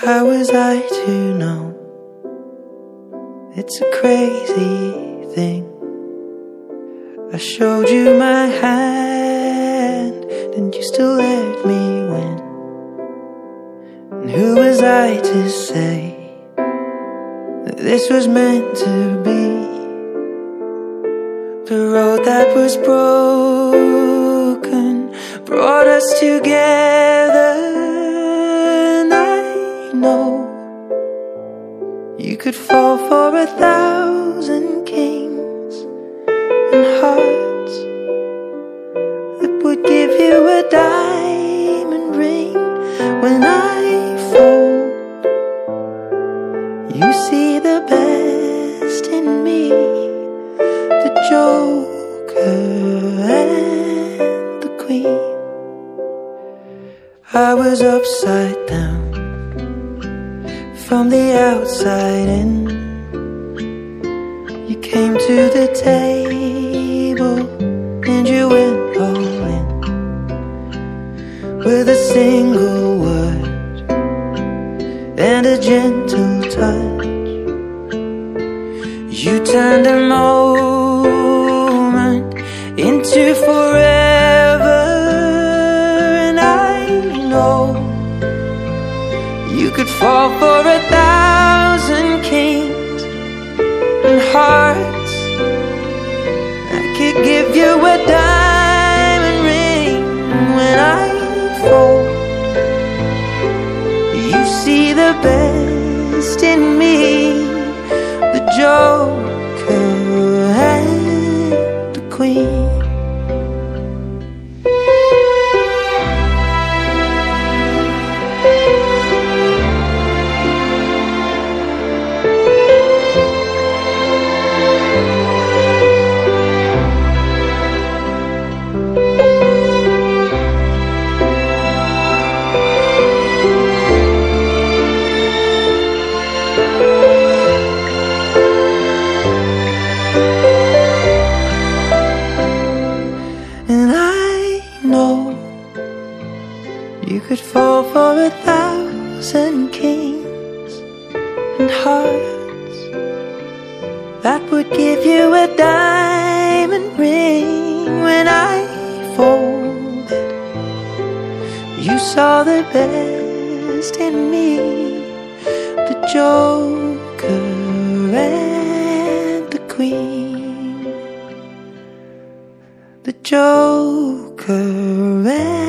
How was I to know? It's a crazy thing. I showed you my hand, and you still let me win. And who was I to say that this was meant to be? The road that was broken brought us together. And I know you could fall for 1,000 kings and hearts that would give you a diamond ring. When I fold, you see the best in me, the Joker and the Queen. I was upside down from the outside in. You came to the table and you went all in. With a single word and a gentle touch, you turned a moment into forever. And I know you could fall for 1,000 kings and hearts. I could give you a diamond ring. When I fold, you see the best in me, the Joker and the Queen. You could fall for 1,000 kings and hearts that would give you a diamond ring. When I folded, you saw the best in me, the Joker and the Queen, the Joker and